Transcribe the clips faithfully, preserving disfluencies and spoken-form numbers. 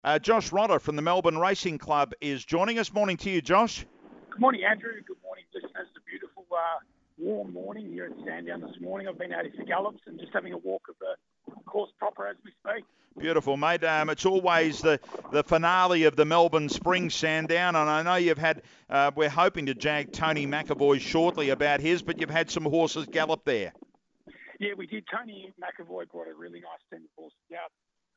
Uh, Josh Rodder from the Melbourne Racing Club is joining us. Morning to you, Josh. Good morning, Andrew. Good morning, listeners. It's a beautiful, uh, warm morning here at Sandown this morning. I've been out to Gallops and just having a walk of the course proper as we speak. Beautiful, mate. Um, it's always the, the finale of the Melbourne Spring Sandown, and I know you've had, uh, we're hoping to jag Tony McAvoy shortly about his, but you've had some horses gallop there. Yeah, we did. Tony McAvoy brought a really nice team of horses out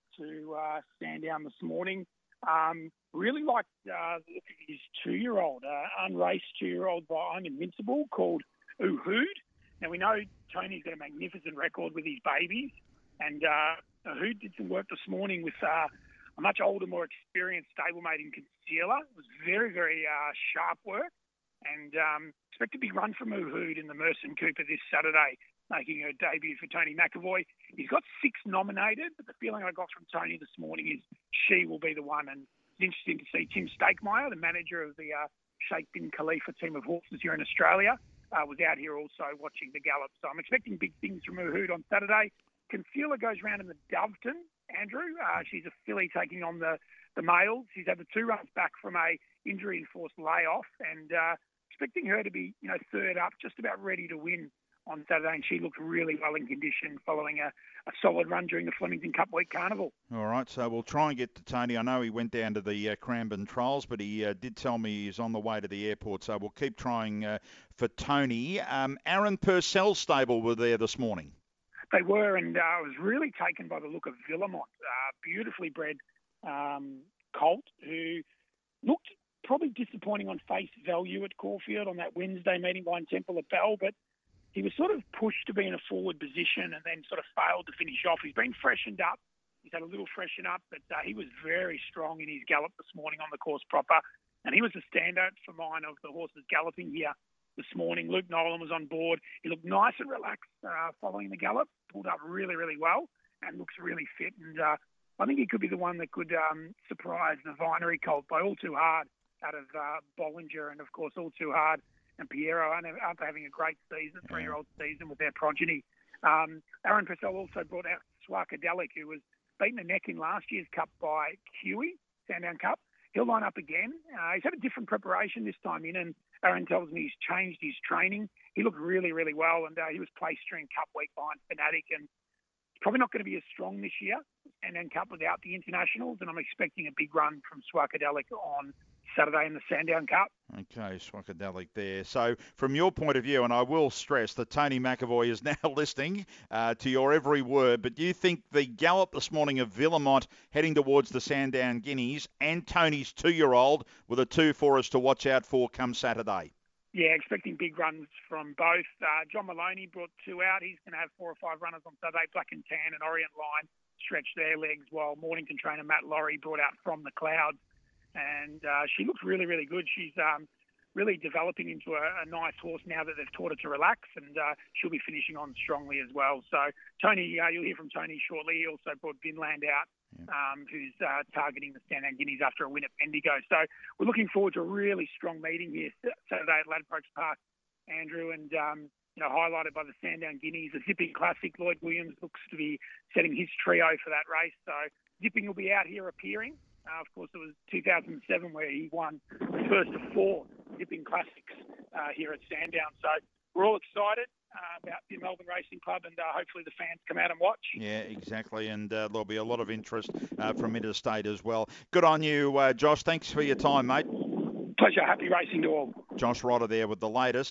to uh, Sandown this morning. Um, really liked uh, his two-year-old, uh, unraced two-year-old by I'm Invincible called Uhood. Now, we know Tony's got a magnificent record with his babies, and uh, Uhood did some work this morning with uh, a much older, more experienced stablemate in Concealer. It was very, very uh, sharp work, and um, expect a big run from Uhood in the Merson Cooper this Saturday, making her debut for Tony McAvoy. He's got six nominated, but the feeling I got from Tony this morning is she will be the one. And it's interesting to see Tim Stakemeier, the manager of the uh, Sheikh bin Khalifa team of horses here in Australia, uh, was out here also watching the gallop. So I'm expecting big things from Uhood on Saturday. Concealer goes round in the Doveton, Andrew. Uh, she's a filly taking on the, the males. She's had the two runs back from a injury-enforced layoff, and uh, expecting her to be, you know, third up, just about ready to win on Saturday, and she looked really well in condition following a, a solid run during the Flemington Cup Week Carnival. All right, so we'll try and get to Tony. I know he went down to the uh, Cranbourne Trials, but he uh, did tell me he's on the way to the airport, so we'll keep trying uh, for Tony. Um, Aaron Purcell's stable were there this morning. They were, and uh, I was really taken by the look of Villamont, uh, beautifully bred um, colt, who looked probably disappointing on face value at Caulfield on that Wednesday meeting by Temple at Bell, but he was sort of pushed to be in a forward position and then sort of failed to finish off. He's been freshened up. He's had a little freshen up, but uh, he was very strong in his gallop this morning on the course proper. And he was the standout for mine of the horses galloping here this morning. Luke Nolan was on board. He looked nice and relaxed uh, following the gallop, pulled up really, really well and looks really fit. And uh, I think he could be the one that could um, surprise the Vinery colt by All Too Hard out of uh, Bollinger, and, of course, All Too Hard and Piero after having a great season, three-year-old season with their progeny. Um, Aaron Purcell also brought out Swarkadelic, who was beaten the neck in last year's Cup by Huey, Sandown Cup. He'll line up again. Uh, he's had a different preparation this time in, and Aaron tells me he's changed his training. He looked really, really well, and uh, he was placed during Cup Week behind Fanatic, and probably not going to be as strong this year, Sandown Cup without the internationals, and I'm expecting a big run from Swarkadelic on Saturday in the Sandown Cup. Okay, Swarkadelic there. So from your point of view, and I will stress that Tony McAvoy is now listening uh, to your every word, but do you think the gallop this morning of Villamont heading towards the Sandown Guineas and Tony's two-year-old were the two for us to watch out for come Saturday? Yeah, expecting big runs from both. Uh, John Maloney brought two out. He's going to have four or five runners on Saturday. Black and Tan and Orient Line stretch their legs, while Mornington trainer Matt Laurie brought out From the Clouds. And uh, she looks really, really good. She's um, really developing into a, a nice horse now that they've taught her to relax, and uh, she'll be finishing on strongly as well. So Tony, uh, you'll hear from Tony shortly. He also brought Binland out, um, who's uh, targeting the Sandown Guineas after a win at Bendigo. So we're looking forward to a really strong meeting here Saturday at Ladbrokes Park, Andrew, and um, you know, highlighted by the Sandown Guineas. The Zipping Classic, Lloyd Williams looks to be setting his trio for that race. So Zipping will be out here appearing. Uh, of course, it was two thousand seven where he won the first of four Zipping Classics uh, here at Sandown. So we're all excited uh, about the Melbourne Racing Club, and uh, hopefully the fans come out and watch. Yeah, exactly, and uh, there'll be a lot of interest uh, from interstate as well. Good on you, uh, Josh. Thanks for your time, mate. Pleasure. Happy racing to all. Josh Rodder there with the latest.